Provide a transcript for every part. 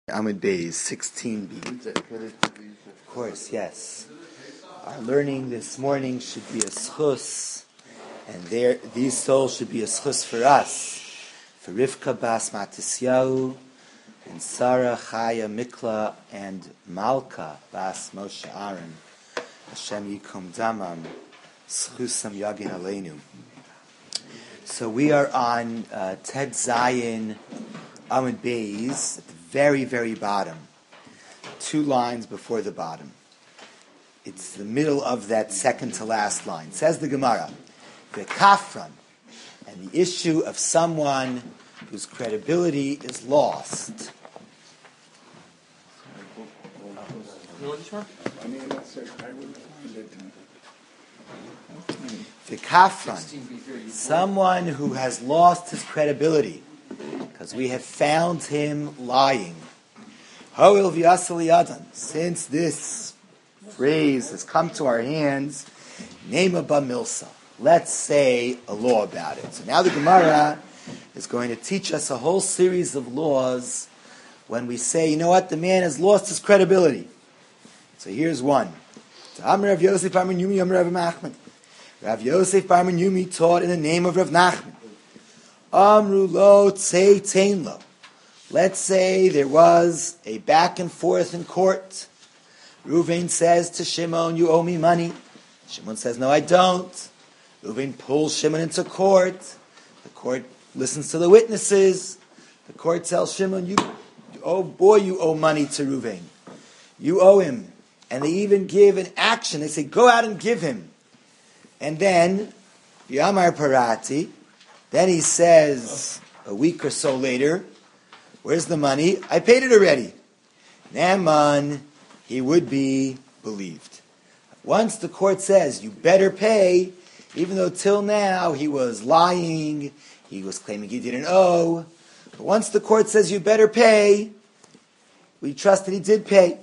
Amud Beis 16b. Of course, yes. Our learning this morning should be a schus, and these souls should be a schus for us, for Rivka Bas Matisyahu, and Sarah Chaya Mikla, and Malka Bas Moshe Aaron, Hashem Yikum Damam, Schusam Yagin Aleinu. So we are on Ted Zayin Amud Beis, at the very, very bottom. 2 lines before the bottom. It's the middle of that second to last line. Says the Gemara, the kafran, and the issue of someone whose credibility is lost. The kafran, someone who has lost his credibility, because we have found him lying. Ho'il v'yasel yadan. Since this phrase has come to our hands, nema b'milsa. Let's say a law about it. So now the Gemara is going to teach us a whole series of laws when we say, you know what, the man has lost his credibility. So here's one. Rav Yosef bar Yumi Rav Nachman. Rav Yosef bar Yumi taught in the name of Rav Nachman. Amru lo tzei tein lo. Let's say there was a back and forth in court. Reuven says to Shimon, you owe me money. Shimon says, no, I don't. Reuven pulls Shimon into court. The court listens to the witnesses. The court tells Shimon, you owe money to Reuven. You owe him. And they even give an action. They say, go out and give him. And then, Yamar Parati, then he says, a week or so later, where's the money? I paid it already. Naaman, he would be believed. Once the court says, you better pay, even though till now he was lying, he was claiming he didn't owe, but once the court says, you better pay, we trust that he did pay.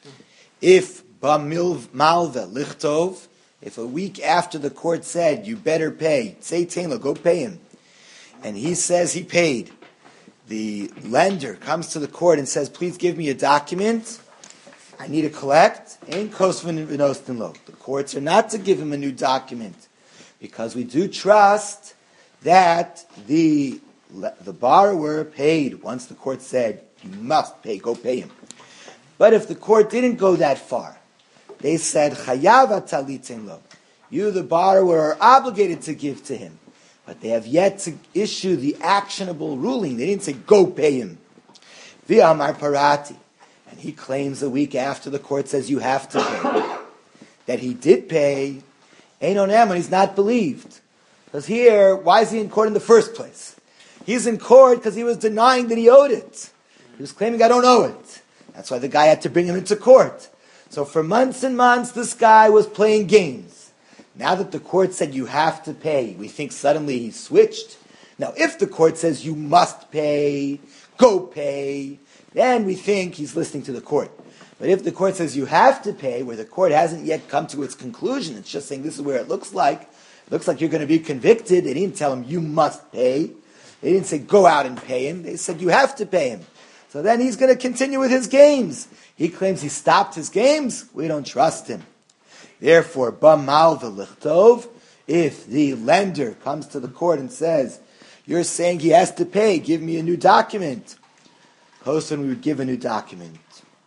If Malva Lichtov, if a week after the court said, you better pay, say Tainla, go pay him, and he says he paid, the lender comes to the court and says, please give me a document, I need to collect, the courts are not to give him a new document, because we do trust that the borrower paid. Once the court said, you must pay, go pay him. But if the court didn't go that far, they said, chayav atalitin lo, you the borrower are obligated to give to him. But they have yet to issue the actionable ruling. They didn't say, go pay him. V'amar parati. And he claims a week after the court says you have to pay, that he did pay. Eino Naaman, he's not believed. Because here, why is he in court in the first place? He's in court because he was denying that he owed it. He was claiming, I don't owe it. That's why the guy had to bring him into court. So for months and months, this guy was playing games. Now that the court said you have to pay, we think suddenly he switched. Now if the court says you must pay, go pay, then we think he's listening to the court. But if the court says you have to pay, where the court hasn't yet come to its conclusion, it's just saying this is where it looks like you're going to be convicted, they didn't tell him you must pay. They didn't say go out and pay him. They said you have to pay him. So then he's going to continue with his games. He claims he stopped his games. We don't trust him. Therefore, b'mal v'lichtov, if the lender comes to the court and says, you're saying he has to pay, give me a new document. Hosan, we would give a new document.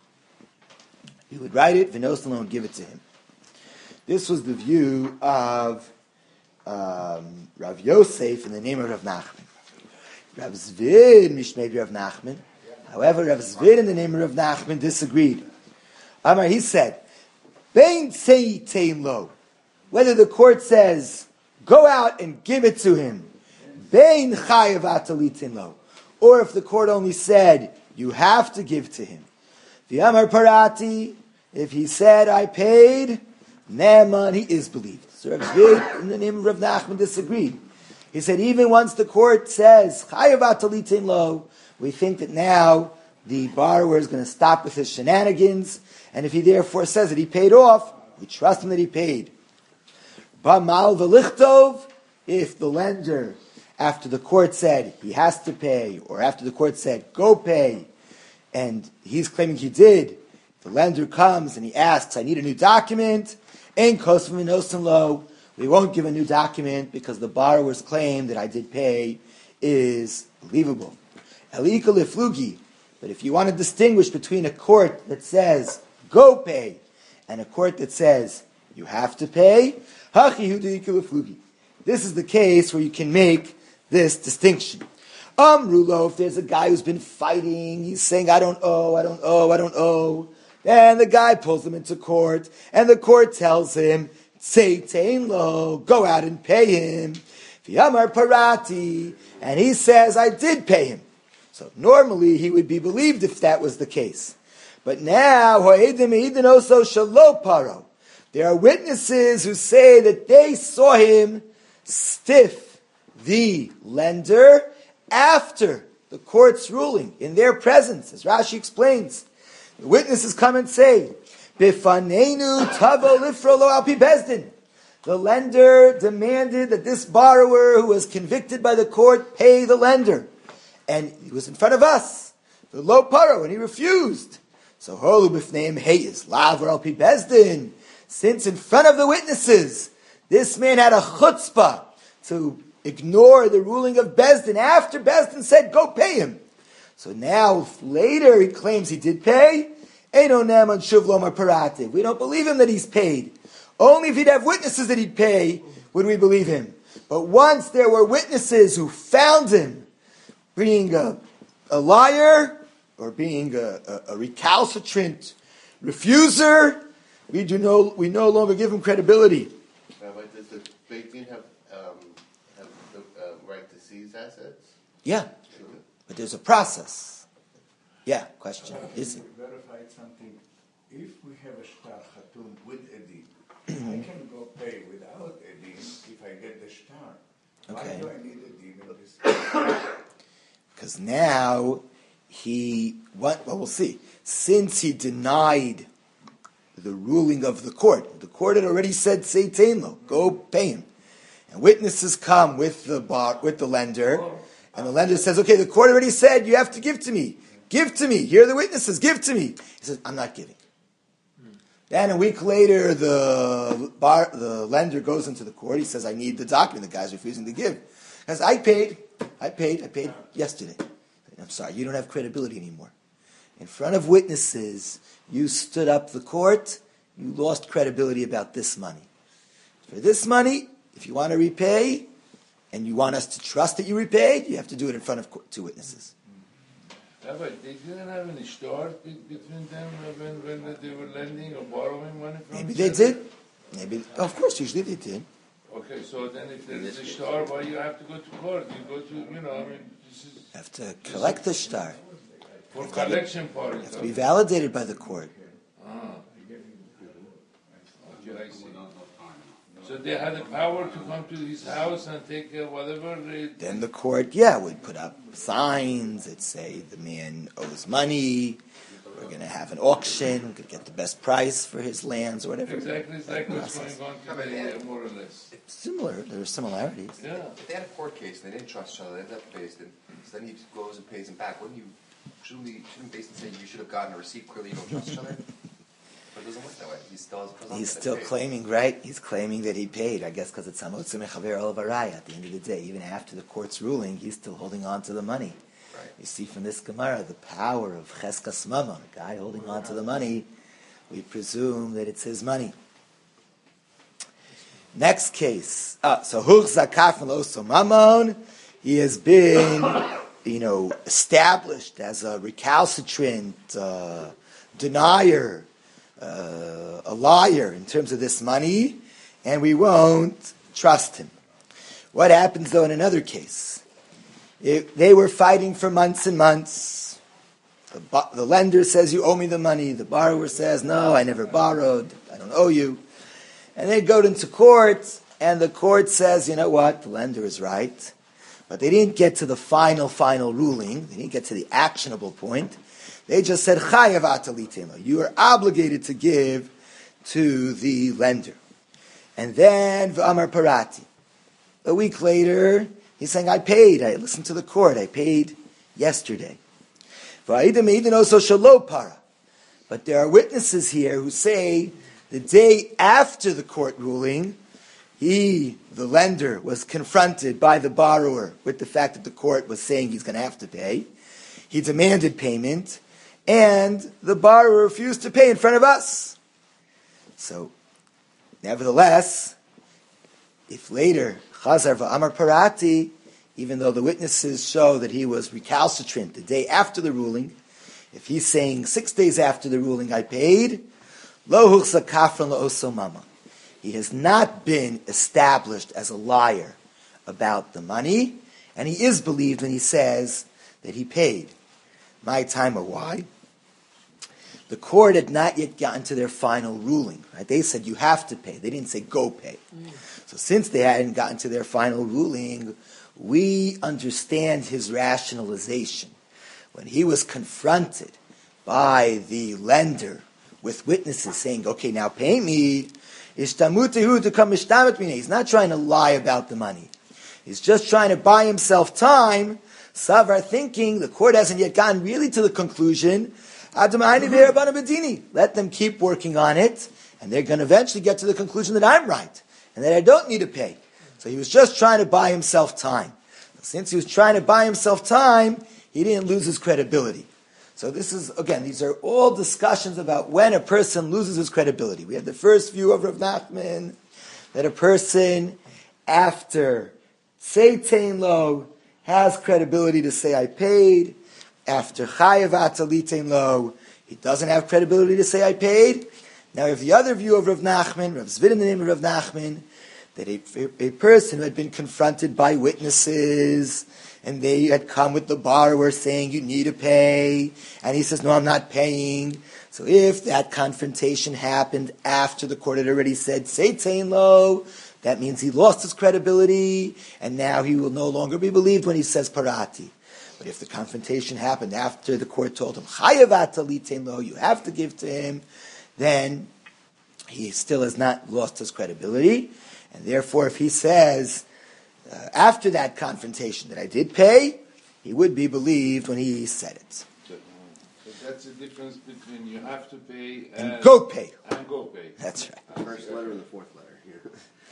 He would write it, Vinosan would give it to him. This was the view of Rav Yosef in the name of Rav Nachman. Rav Zvid, Mishmei Rav Nachman. However, Rav Zvid in the name of Rav Nachman disagreed. Amar, he said, Bein sei tein lo, whether the court says, go out and give it to him, Bein chayav atalitin lo, or if the court only said, you have to give to him. The Amar Parati, if he said, I paid, Naaman, he is believed. So Rav Zvid in the name of Rav Nachman disagreed. He said, even once the court says, chayav atalitin lo, we think that now the borrower is going to stop with his shenanigans, and if he therefore says that he paid off, we trust him that he paid. B'mal v'lichtov, if the lender, after the court said he has to pay, or after the court said go pay, and he's claiming he did, the lender comes and he asks, I need a new document, ain't kosvim inosim lo, we won't give a new document because the borrower's claim that I did pay is believable. Elika leflugi, but if you want to distinguish between a court that says, go pay, and a court that says, you have to pay, hachi hu deika leflugi. This is the case where you can make this distinction. Rulo, if there's a guy who's been fighting, he's saying, I don't owe, then the guy pulls him into court, and the court tells him, Tzeitain lo, go out and pay him. V'yamar parati, and he says, I did pay him. So normally he would be believed if that was the case. But now, ho'edim eidin oso shelo paro. There are witnesses who say that they saw him stiff the lender after the court's ruling, in their presence, as Rashi explains. The witnesses come and say, Bifanenu tavo lifro lo al pi bezdin. The lender demanded that this borrower who was convicted by the court pay the lender. And he was in front of us, the lo paro, and he refused. So holu bifneim heyes lav al pi bezdin. Since in front of the witnesses, this man had a chutzpah to ignore the ruling of Bezdin after Bezdin said, go pay him. So now, later, he claims he did pay. We don't believe him that he's paid. Only if he'd have witnesses that he'd pay would we believe him. But once there were witnesses who found him being a liar or being a recalcitrant refuser, we no longer give him credibility. Does the Beit Din have the right to seize assets? Yeah, but there's a process. Yeah, question. Is it? We verified something. If we have a shtar chatum with edim, I can go pay without edim if I get the shtar. Okay. Why do I need edim in this case? Because now we'll see. Since he denied the ruling of the court had already said, Seitain lo, go pay him. And witnesses come with the lender, and the lender says, okay, the court already said you have to give to me. Give to me. Here are the witnesses. Give to me. He says, I'm not giving. Then a week later, the lender goes into the court. He says, I need the document. The guy's refusing to give. He says, I paid yesterday. I'm sorry, you don't have credibility anymore. In front of witnesses, you stood up the court, you lost credibility about this money. For this money, if you want to repay, and you want us to trust that you repaid, you have to do it in front of two witnesses. Rabbi, they didn't have any shtar between them when they were lending or borrowing money from Maybe they did. Maybe, of course, usually they did. Okay, so then if there is a shtar, why you have to go to court? You go to, this is... You have to collect the shtar. For collection part. You have to be validated by the court. Okay, I see. So they had the power to come to his house and take whatever they... Then the court, would put up signs that say the man owes money, we're going to have an auction, we're going to get the best price for his lands or whatever. Exactly, it's like what's going on today, more or less. Similar, there are similarities. Yeah. If they had a court case and they didn't trust each other, they ended up based in, so then he goes and pays him back. Shouldn't Basin say you should have gotten a receipt? Clearly, you don't trust each other. But it doesn't work that way. He's still Claiming, right? He's claiming that he paid. I guess because it's Hamotzi Mechaver Olav Araya. At the end of the day, even after the court's ruling, he's still holding on to the money. Right. You see from this Gemara the power of Cheskas Mamon, a guy holding on to the money. We presume that it's his money. Next case. So Huch Zakaf Loso Mamon. He has been, established as a recalcitrant denier, a liar in terms of this money, and we won't trust him. What happens though in another case? They were fighting for months and months. The lender says, you owe me the money. The borrower says, no, I never borrowed. I don't owe you. And they go into court, and the court says, you know what, the lender is right. But they didn't get to the final ruling. They didn't get to the actionable point. They just said, Chayav atalitema. You are obligated to give to the lender. And then, V'amar parati. A week later, he's saying, I paid. I listened to the court. I paid yesterday. V'a'idim me'idin also shelo para. But there are witnesses here who say the day after the court ruling, he, the lender, was confronted by the borrower with the fact that the court was saying he's going to have to pay. He demanded payment, and the borrower refused to pay in front of us. So, nevertheless, if later, Chazar v'amar parati, even though the witnesses show that he was recalcitrant the day after the ruling, if he's saying 6 days after the ruling I paid, lo huchsa kafran la'oso mama. He has not been established as a liar about the money, and he is believed when he says that he paid. My time or why? The court had not yet gotten to their final ruling. Right? They said you have to pay. They didn't say go pay. So since they hadn't gotten to their final ruling, we understand his rationalization. When he was confronted by the lender with witnesses saying, okay, now pay me, he's not trying to lie about the money. He's just trying to buy himself time. Savar thinking the court hasn't yet gotten really to the conclusion. Let them keep working on it, and they're going to eventually get to the conclusion that I'm right, and that I don't need to pay. So he was just trying to buy himself time. Since he was trying to buy himself time, he didn't lose his credibility. So this is, again, these are all discussions about when a person loses his credibility. We had the first view of Rav Nachman, that a person, after Tzeitain Lo, has credibility to say, I paid. After Chayev Atalitein Lo, he doesn't have credibility to say, I paid. Now, we have the other view of Rav Nachman, Rav Zvid in the name of Rav Nachman, that a person who had been confronted by witnesses, and they had come with the borrower saying, you need to pay, and he says, no, I'm not paying. So if that confrontation happened after the court had already said, Tzeitain Lo, that means he lost his credibility, and now he will no longer be believed when he says parati. But if the confrontation happened after the court told him, Chayev Atalitein Lo, you have to give to him, then he still has not lost his credibility. And therefore, if he says, after that confrontation that I did pay, he would be believed when he said it. So that's the difference between you have to pay and go pay. And go pay. That's right. First letter and the fourth letter here.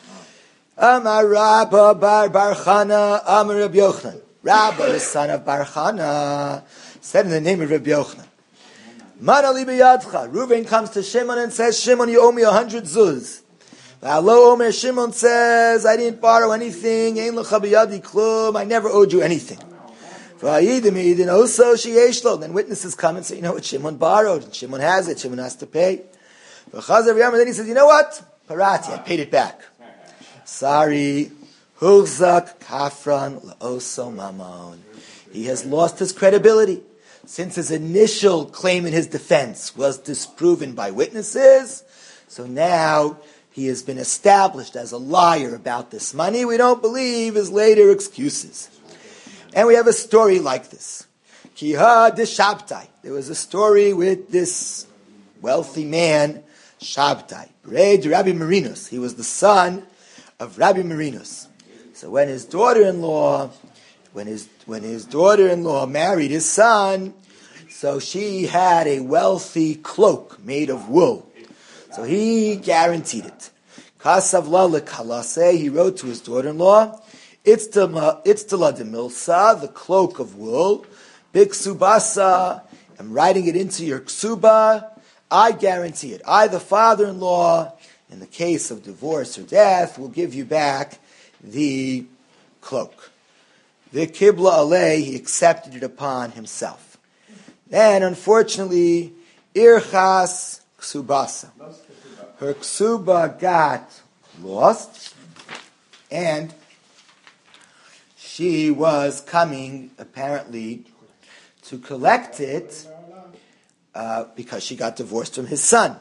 Amar Rabba bar Chana, Amar Rabbi Yochanan. Rabba, the son of Bar Chana, said in the name of Rabbi Yochanan, Man ali b'yadcha. Reuven comes to Shimon and says, Shimon, you owe me 100 zuz. V'alo omer, Shimon says, I didn't borrow anything. Ein lecha b'yadi klum. I never owed you anything. V'ayidim also sheyesh lo. Then witnesses come and say, you know what, Shimon borrowed. And Shimon has it. Shimon has to pay. V'chazer v'yam, and then he says, you know what? Parati, I paid it back. Sorry. Huchzak kafran la'oso mamon. He has lost his credibility. Since his initial claim in his defense was disproven by witnesses, so now he has been established as a liar about this money. We don't believe his later excuses. And we have a story like this. Kiha de Shabtai. There was a story with this wealthy man, Shabtai. Rabbi Marinus. He was the son of Rabbi Marinus. So when his daughter-in-law married his son, so she had a wealthy cloak made of wool. So he guaranteed it. Kasavla lekalase, he wrote to his daughter-in-law, it's the milsa, the cloak of wool, biksubasa, I'm writing it into your ksuba, I guarantee it. I, the father-in-law, in the case of divorce or death, will give you back the cloak. The kibla alei, he accepted it upon himself. Then, unfortunately, irchas ksubasa. Her ksuba got lost, and she was coming, apparently, to collect it because she got divorced from his son.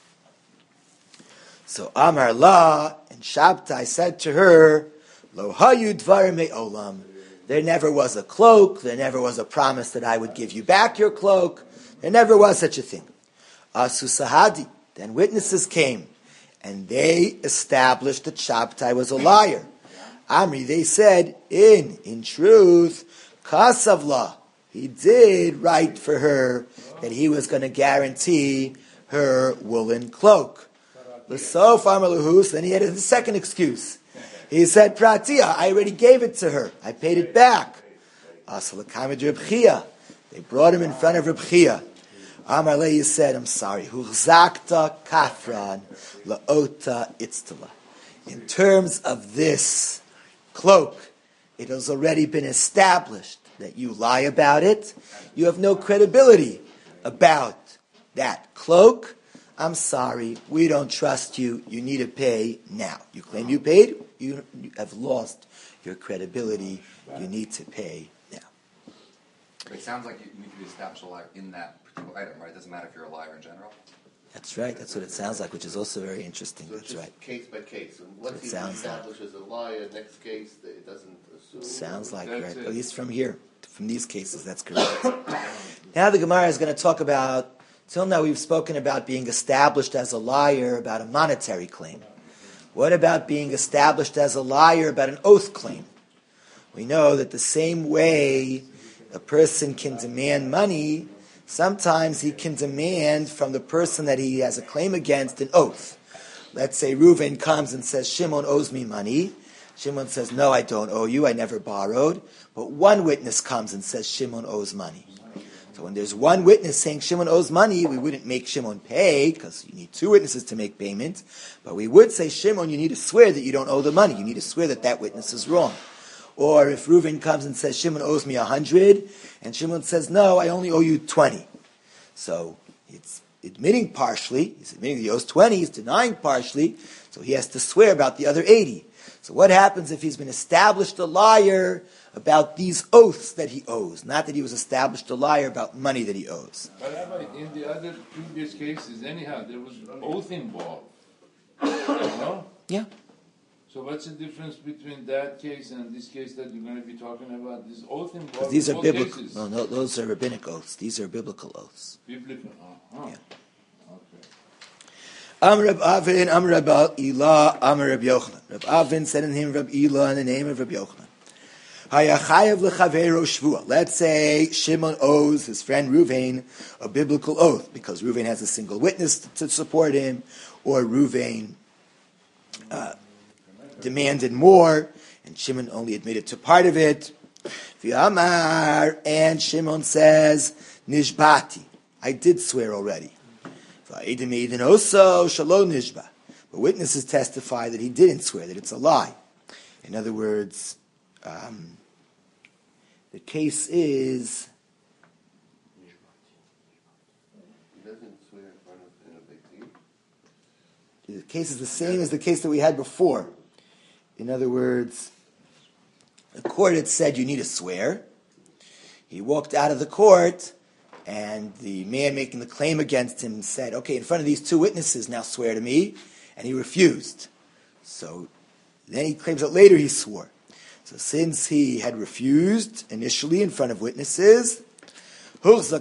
So Amar La and Shabtai said to her, Lo hayu dvarim me'olam. There never was a cloak. There never was a promise that I would give you back your cloak. There never was such a thing. Asu sahadi. Then witnesses came, and they established that Shabtai was a liar. Amri, they said, in truth, kasavla, he did write for her that he was going to guarantee her woolen cloak. L'sof amar lahu, so then he had a second excuse. He said, Pratia, I already gave it to her. I paid it back. They brought him in front of Reb Chia. Amar Lehi said, I'm sorry. Huchzakta kafran laota itztala. In terms of this cloak, it has already been established that you lie about it. You have no credibility about that cloak. I'm sorry, we don't trust you. You need to pay now. You claim you paid, you have lost your credibility. You need to pay now. It sounds like you need to be established a liar in that particular item, right? It doesn't matter if you're a liar in general. That's right. That's what it sounds like, which is also very interesting. So That's it's right. case by case. And once he's sounds established as a liar, next case, it doesn't assume. Sounds like That's right. it. At least from here, from these cases, that's correct. Now the Gemara is going to talk about. Till now, we've spoken about being established as a liar about a monetary claim. What about being established as a liar about an oath claim? We know that the same way a person can demand money, sometimes he can demand from the person that he has a claim against an oath. Let's say Reuven comes and says, Shimon owes me money. Shimon says, no, I don't owe you, I never borrowed. But one witness comes and says, Shimon owes money. So when there's one witness saying Shimon owes money, we wouldn't make Shimon pay, because you need two witnesses to make payment. But we would say, Shimon, you need to swear that you don't owe the money. You need to swear that that witness is wrong. Or if Reuven comes and says, Shimon owes me 100, and Shimon says, no, I only owe you 20. So it's admitting partially, he's admitting that he owes 20, he's denying partially, so he has to swear about the other 80. So what happens if he's been established a liar about these oaths that he owes, not that he was established a liar about money that he owes? But Rabbi, in the other previous cases, anyhow, there was an oath involved. No? Yeah. So what's the difference between that case and this case that you're going to be talking about? This oath involved. Because these are both biblical. cases. No, those are rabbinic oaths. These are biblical oaths. Biblical. Yeah. Okay. Amr Reb Avin, Amr Reb Ilah, Amr Reb Yochanan. Reb Avin said in him Reb Ilah in the name of Reb Yochanan. Hayachayev lechavero shvua. Let's say Shimon owes his friend Reuven a biblical oath because Reuven has a single witness to support him, or Reuven demanded more, and Shimon only admitted to part of it. V'amar, and Shimon says, Nishbati, I did swear already. V'adim also shalom nishba. But witnesses testify that he didn't swear, that it's a lie. In other words, the case is... He doesn't swear in front of in a big team. The case is the same as the case that we had before. In other words, the court had said you need to swear. He walked out of the court, and the man making the claim against him said, okay, in front of these two witnesses, now swear to me. And he refused. So then he claims that later he swore. So since he had refused initially in front of witnesses, he's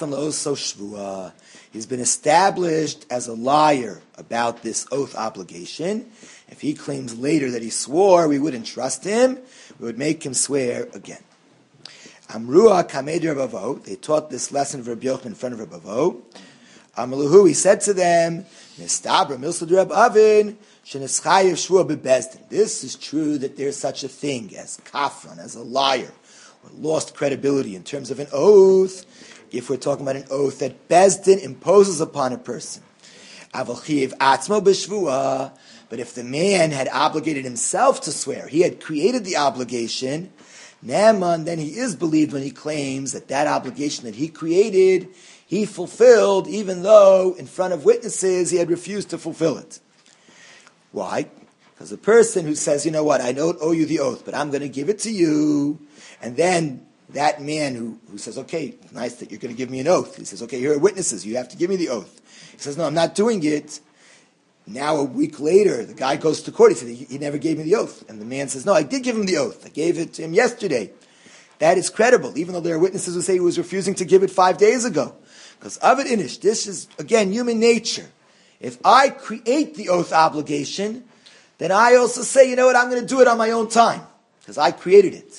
been established as a liar about this oath obligation. If he claims later that he swore, we wouldn't trust him. We would make him swear again. Amrua Kamei Reb Avo. They taught this lesson of Rabbi Yochanan in front of Reb Avo. Amaluhu, he said to them, Nistabra Milsad Reb Avin, Shenischayev Shvua Bebezdin. This is true that there's such a thing as kafran, as a liar, or lost credibility in terms of an oath, if we're talking about an oath that Bezdin imposes upon a person. Avalchiv Atzmo B'Shvua. But if the man had obligated himself to swear, he had created the obligation, Naaman, then he is believed when he claims that that obligation that he created, he fulfilled, even though in front of witnesses he had refused to fulfill it. Why? Because the person who says, you know what, I don't owe you the oath, but I'm going to give it to you, and then that man who says, okay, nice that you're going to give me an oath. He says, okay, here are witnesses, you have to give me the oath. He says, no, I'm not doing it. Now a week later, the guy goes to court. He said, he never gave me the oath. And the man says, no, I did give him the oath. I gave it to him yesterday. That is credible, even though there are witnesses who say he was refusing to give it 5 days ago. Because Avid Inish, this is, again, human nature. If I create the oath obligation, then I also say, you know what, I'm going to do it on my own time. Because I created it.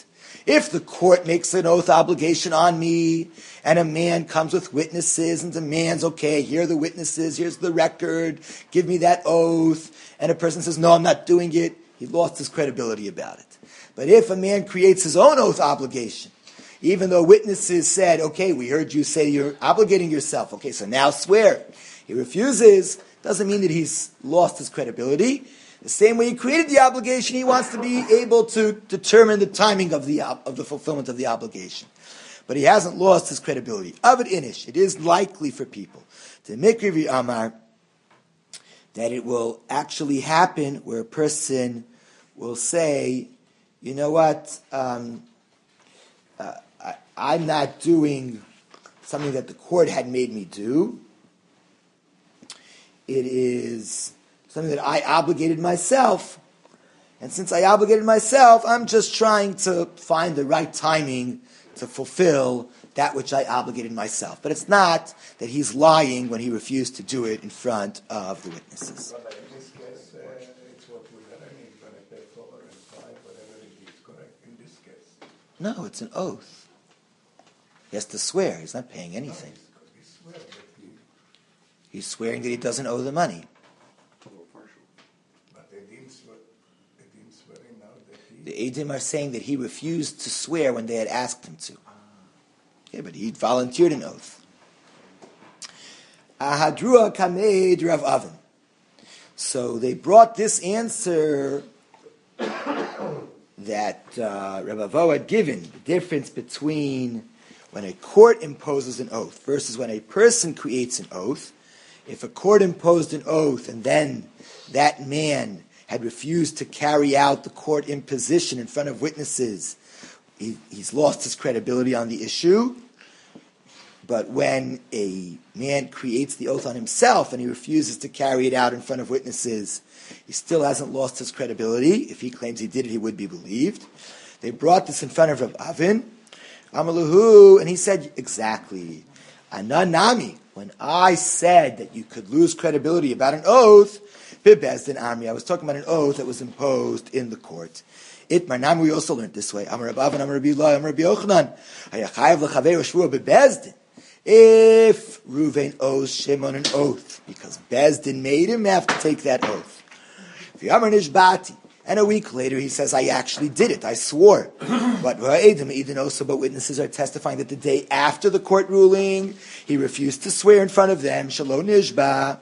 If the court makes an oath obligation on me, and a man comes with witnesses and demands, okay, here are the witnesses, here's the record, give me that oath, and a person says, no, I'm not doing it, he lost his credibility about it. But if a man creates his own oath obligation, even though witnesses said, okay, we heard you say you're obligating yourself, okay, so now swear. He refuses, doesn't mean that he's lost his credibility. The same way he created the obligation, he wants to be able to determine the timing of the fulfillment of the obligation. But he hasn't lost his credibility. Avad inish, it is likely for people to make Rivi Amar that it will actually happen where a person will say, you know what, I'm not doing something that the court had made me do. It is something that I obligated myself. And since I obligated myself, I'm just trying to find the right timing to fulfill that which I obligated myself. But it's not that he's lying when he refused to do it in front of the witnesses. But in this case, it's what we learn. He's going to pay 4 and 5, whatever it is, correct? In this case. No, it's an oath. He has to swear. He's not paying anything. He swears that He's swearing that he doesn't owe the money. but they didn't swear now that he... The Eidim are saying that he refused to swear when they had asked him to. Okay, but he volunteered an oath. Ahadrua kamed Rav Avin. So they brought this answer that Rav Avo had given, the difference between when a court imposes an oath versus when a person creates an oath. If a court imposed an oath and then that man had refused to carry out the court imposition in front of witnesses, he's lost his credibility on the issue. But when a man creates the oath on himself and he refuses to carry it out in front of witnesses, he still hasn't lost his credibility. If he claims he did it, he would be believed. They brought this in front of Rav Avin, Amaluhu, and he said, exactly. Ananami, when I said that you could lose credibility about an oath, Bebezdin Amri, I was talking about an oath that was imposed in the court. Itmar Nami, we also learned this way. Amar Rav Avin, Amar Rabbi Eloi, Amar Rabbi Yochanan, Hayachayev l'chaveru shvua bebezdin. If Reuven owes Shimon an oath, because Bezdin made him have to take that oath. V'yamar nishbati, and a week later he says, I actually did it, I swore. But witnesses are testifying that the day after the court ruling, he refused to swear in front of them. Shalo nishba,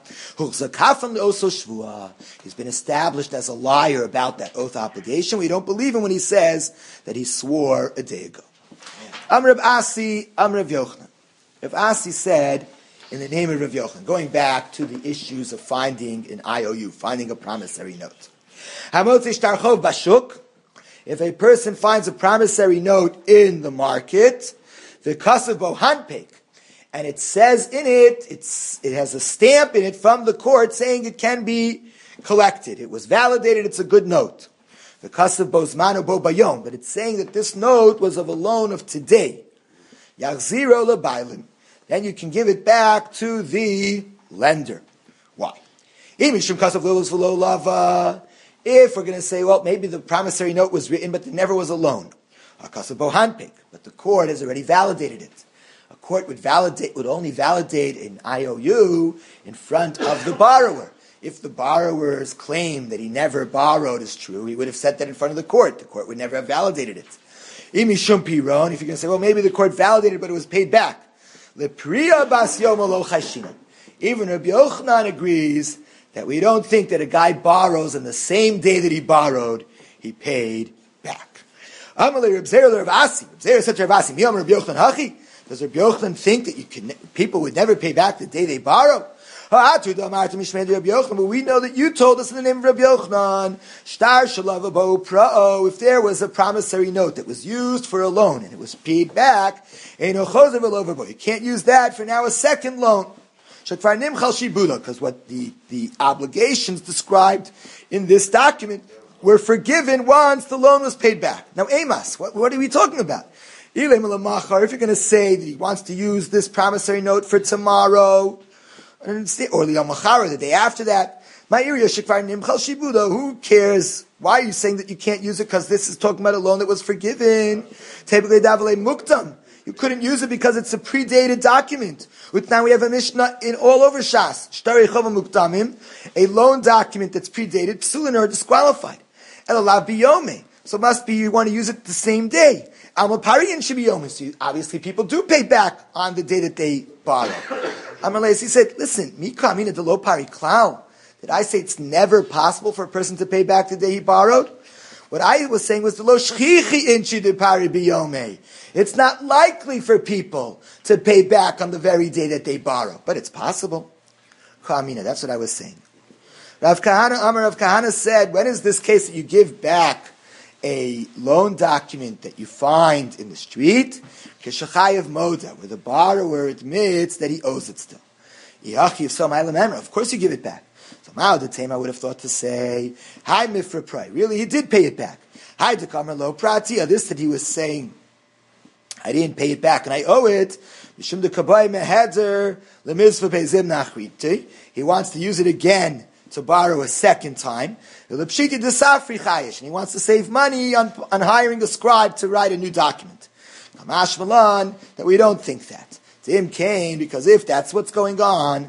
he's been established as a liar about that oath obligation. We don't believe him when he says that he swore a day ago. Amr Rav Asi, Amr Rav Yochanan. Rav Asi said, in the name of Rav Yochanan, going back to the issues of finding an IOU, finding a promissory note. If a person finds a promissory note in the market, the kasav bo hanpek, and it says in it, it has a stamp in it from the court saying it can be collected. It was validated, it's a good note. The kasav bo zmanu bo bayom, but it's saying that this note was of a loan of today. Yachziro lebailin. Then you can give it back to the lender. Why? If we're going to say, well, maybe the promissory note was written, but there never was a loan. But the court has already validated it. A court would only validate an IOU in front of the borrower. If the borrower's claim that he never borrowed is true, he would have said that in front of the court. The court would never have validated it. If you're going to say, well, maybe the court validated, but it was paid back. Even Rabbi Yochanan agrees that we don't think that a guy borrows and the same day that he borrowed, he paid back. Does Rabbi Yochanan think that people would never pay back the day they borrow? But we know that you told us in the name of Rabbi Yochanan, if there was a promissory note that was used for a loan and it was paid back, you can't use that for now a second loan. Because what the obligations described in this document were forgiven once the loan was paid back. Now, Amos, what are we talking about? If you're going to say that he wants to use this promissory note for tomorrow, or the day after that, Who cares? Why are you saying that you can't use it? Because this is talking about a loan that was forgiven. You couldn't use it because it's a predated document. Now we have a Mishnah in all over Shas. A loan document that's predated, psulin or disqualified. So it must be you want to use it the same day. So obviously people do pay back on the day that they borrow. He said, listen, Mika, the lo pari klau. Did I say it's never possible for a person to pay back the day he borrowed? What I was saying was the lo shchichi inchi de pari biyome. It's not likely for people to pay back on the very day that they borrow, but it's possible. Kamina, that's what I was saying. Rav Kahana said, when is this case that you give back a loan document that you find in the street? Keshachayev moda, where the borrower admits that he owes it still. Of course you give it back. So now the Tema would have thought to say, hi mifra pray. Really, he did pay it back. Hi dekamer lo pratia. This that he was saying, I didn't pay it back and I owe it. He wants to use it again to borrow a second time. And he wants to save money on hiring a scribe to write a new document. That we don't think that. To him came, because if that's what's going on,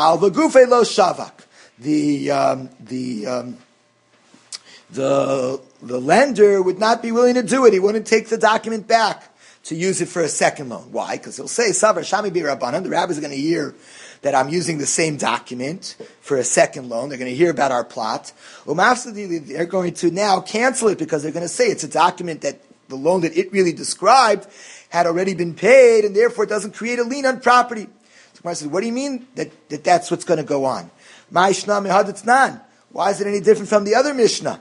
the lender would not be willing to do it. He wouldn't take the document back to use it for a second loan. Why? Because he'll say, Savar Shami Bi Rabbanan, the rabbis are going to hear that I'm using the same document for a second loan. They're going to hear about our plot. They're going to now cancel it because they're going to say it's a document that the loan that it really described had already been paid, and therefore it doesn't create a lien on property. So Gemara says, what do you mean that that's what's going to go on? Why is it any different from the other Mishnah?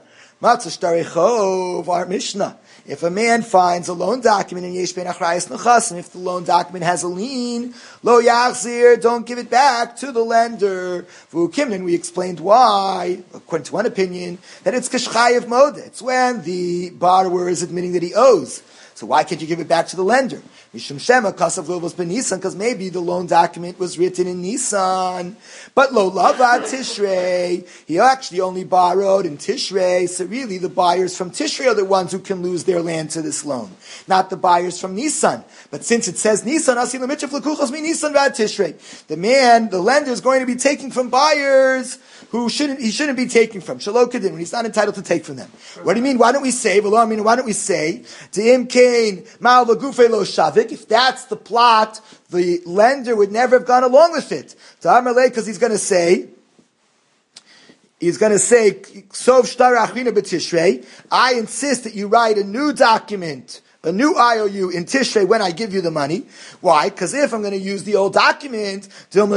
Our Mishnah. If a man finds a loan document in Yesh Ben Achrayas Nechasim, if the loan document has a lien, lo yachzir, don't give it back to the lender. V'ukimnin, we explained why, according to one opinion, that it's kashchayev moda. It's when the borrower is admitting that he owes. So why can't you give it back to the lender? Mishum Shema Kasav Lovos Ben Nisan, because maybe the loan document was written in Nisan. But Lo Lavad Tishrei, he actually only borrowed in Tishrei. So really the buyers from Tishrei are the ones who can lose their land to this loan, not the buyers from Nisan. But since it says Nisan, Asi L'Mitchef L'Kuchos Mi Nisan Vad Tishrei, the lender is going to be taking from buyers who he shouldn't be taking from. Shalom Kedin, when he's not entitled to take from them. What do you mean? Why don't we say, T'im Kain Ma'al V'Gufei Lo Shavik? If that's the plot, the lender would never have gone along with it. Because he's going to say, Sov Shtar Achrina B'Tishrei, I insist that you write a new document, a new IOU in Tishrei when I give you the money. Why? Because if I'm going to use the old document,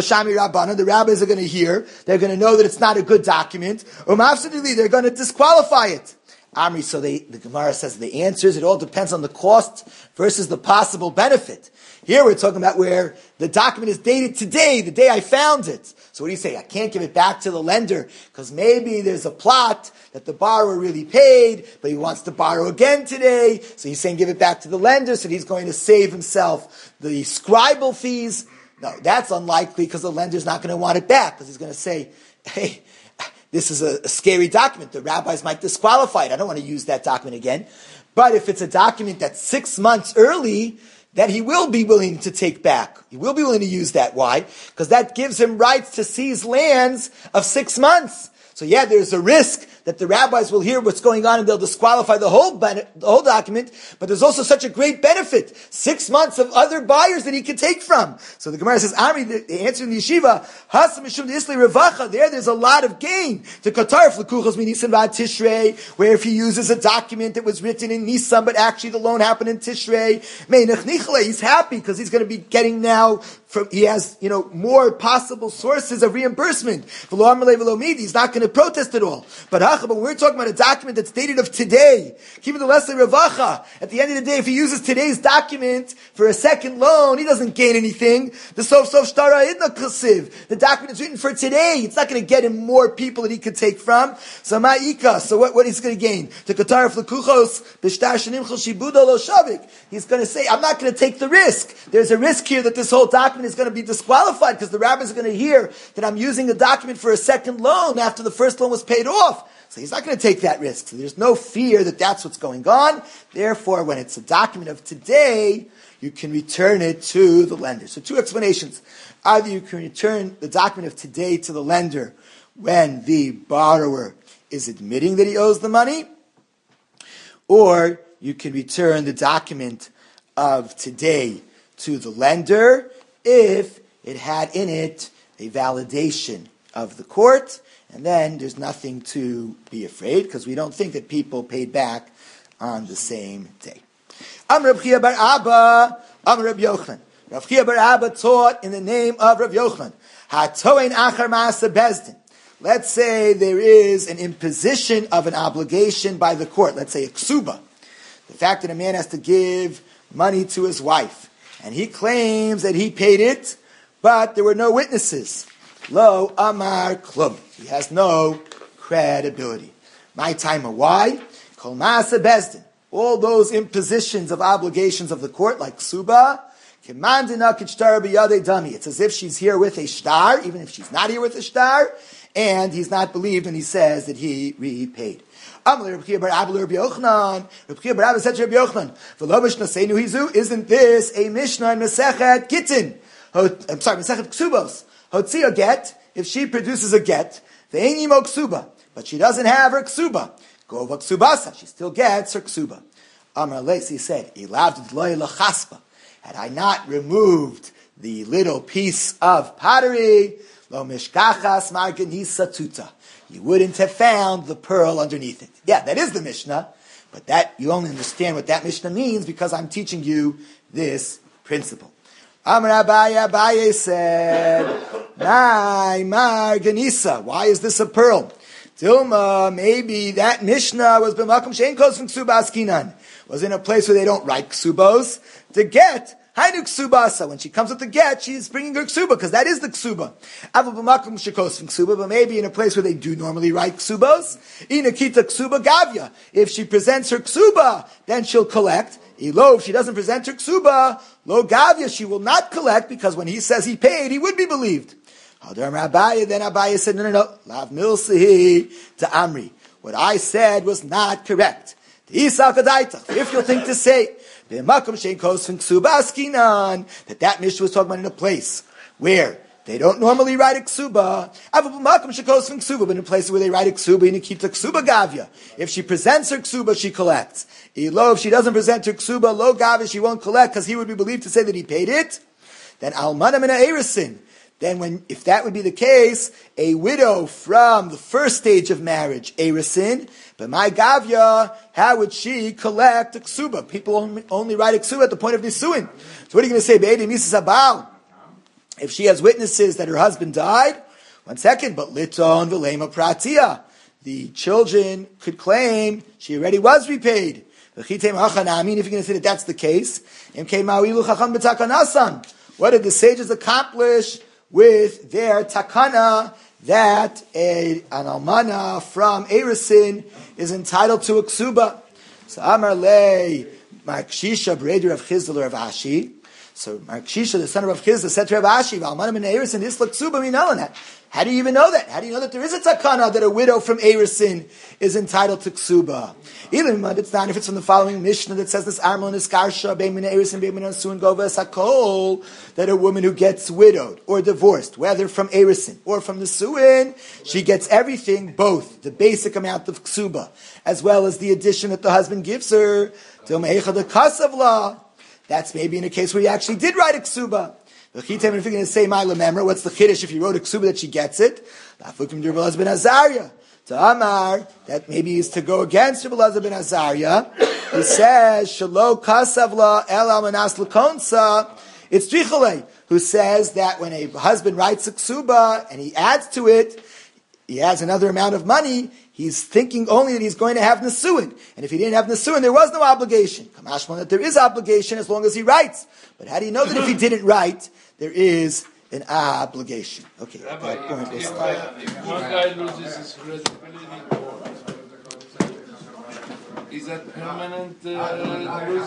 the rabbis are going to hear, they're going to know that it's not a good document, they're going to disqualify it. Amri, so the Gemara says the answers, it all depends on the cost versus the possible benefit. Here we're talking about where the document is dated today, the day I found it. So what do you say? I can't give it back to the lender because maybe there's a plot that the borrower really paid, but he wants to borrow again today. So he's saying give it back to the lender, so he's going to save himself the scribal fees. No, that's unlikely because the lender's not going to want it back because he's going to say, hey, this is a scary document. The rabbis might disqualify it. I don't want to use that document again. But if it's a document that's 6 months early, that he will be willing to take back. He will be willing to use that. Why? Because that gives him rights to seize lands of 6 months. So yeah, there's a risk that the rabbis will hear what's going on and they'll disqualify the whole document, but there's also such a great benefit. 6 months of other buyers that he can take from. So the Gemara says, Amri, the answer in the yeshiva, Hasa Mishum Isli Revacha, there's a lot of gain. To Qatar, Flukuchos Mi Nisan Vad Tishrei, where if he uses a document that was written in Nisan, but actually the loan happened in Tishrei, Meinach Nichle, he's happy because he's going to be getting now he has, more possible sources of reimbursement. He's not going to protest at all. But we're talking about a document that's dated of today. Keep the lesson Ravacha. At the end of the day, if he uses today's document for a second loan, he doesn't gain anything. The Shtara Idna Kasiv. The document is written for today. It's not going to get him more people that he could take from. So Ma'ika. So what is he going to gain? To Qatar Flakuchos, Bishtar Shanimchel Shibuda Lo Shavik. He's going to say, I'm not going to take the risk. There's a risk here that this whole document is going to be disqualified because the rabbis are going to hear that I'm using the document for a second loan after the first loan was paid off. So he's not going to take that risk. So there's no fear that that's what's going on. Therefore, when it's a document of today, you can return it to the lender. So two explanations. Either you can return the document of today to the lender when the borrower is admitting that he owes the money, or you can return the document of today to the lender if it had in it a validation of the court, and then there's nothing to be afraid because we don't think that people paid back on the same day. Amar Rav Chia bar Abba, Amar Rav Yochanan. Rav Chia bar Abba taught in the name of Rav Yochanan. Hatoin achar ma'aseh bezdin. Let's say there is an imposition of an obligation by the court. Let's say a ksuba. The fact that a man has to give money to his wife, and he claims that he paid it, but there were no witnesses. Lo amar klum. He has no credibility. My timer. Why? Kol ma'aseh bezdin. All those impositions of obligations of the court, like ksuba, it's as if she's here with a shtar, even if she's not here with a shtar, and he's not believed when he says that he repaid. Rav Chia bar Abba said to Rabbi Yochanan, isn't this a Mishnah in Masechet Gittin? I'm sorry, Masechet Ksubos. Hotzia get, if she produces a get, the Einimo Ksuba, but she doesn't have her Ksuba. Gova Ksubasa, she still gets her Ksuba. Amar Lesi said, had I not removed the little piece of pottery, lo mishkachas marganisa tuta, you wouldn't have found the pearl underneath it. Yeah, that is the Mishnah, but that you only understand what that Mishnah means because I'm teaching you this principle. Amar Abaye said, my marganisa, why is this a pearl? Dilma, maybe that Mishnah was b'makom she'en kos from ksuba askinan, was in a place where they don't write ksubos. To get, hainu ksubasa, when she comes with the get, she's bringing her ksuba, because that is the ksuba. Aval b'makom she'kos from ksuba, but maybe in a place where they do normally write ksubos. Inakita ksuba gavya. If she presents her ksuba, then she'll collect. Ilo, if she doesn't present her ksuba, lo gavya, she will not collect, because when he says he paid, he would be believed. Then Abaye said, no. Lav milsihi to Amri. What I said was not correct. If you'll think to say, that that Mishnah was talking about in a place where they don't normally write a ksuba, but in a place where they write a ksuba, and keep the ksuba gavya. If she presents her ksuba, she collects. If she doesn't present her ksuba, lo gavya, she won't collect, because he would be believed to say that he paid it. Then almana min ha'erisin. Then if that would be the case, a widow from the first stage of marriage, erisin, but my gavya, how would she collect a ksuba? People only write a ksuba at the point of nisuin. So what are you going to say? Be'edi misas habal. If she has witnesses that her husband died, 1 second, but liton v'lema pratia. The children could claim she already was repaid. If you're going to say that that's the case, what did the sages accomplish with their takana that an almana from Erisin is entitled to a ksuba? So Amar Le Markshisha Breder of Chizda of Ashi. So Markshisha, the son of Rav Chizda, said to Rav Ashi, "Almana min Erisin isla ksuba minalanet." How do you even know that? How do you know that there is a takana that a widow from Erisin is entitled to ksuba? It's not if it's from the following Mishnah that says this Armon is Karsha, Beimin Erisin, Beimin Asun Gova Sakol, that a woman who gets widowed or divorced, whether from Erisin or from the Suin, she gets everything, both the basic amount of ksuba, as well as the addition that the husband gives her. That's maybe in a case where he actually did write a ksuba. If you're going to say my lememra, what's the chiddush if you wrote a ksuba that she gets it? To Amar, that maybe is to go against Rabbi Elazar ben Azariah. He says, Shalo kasavla el almanas lakonsa. It's Trichale, who says that when a husband writes a ksuba and he adds to it, he adds another amount of money, he's thinking only that he's going to have Nesuin. And if he didn't have Nesuin, there was no obligation. Kamashman, that there is obligation as long as he writes. But how do you know that if he didn't write, there is an obligation? Okay, at that point, we'll start. If one guy loses his credibility, is that permanent losing?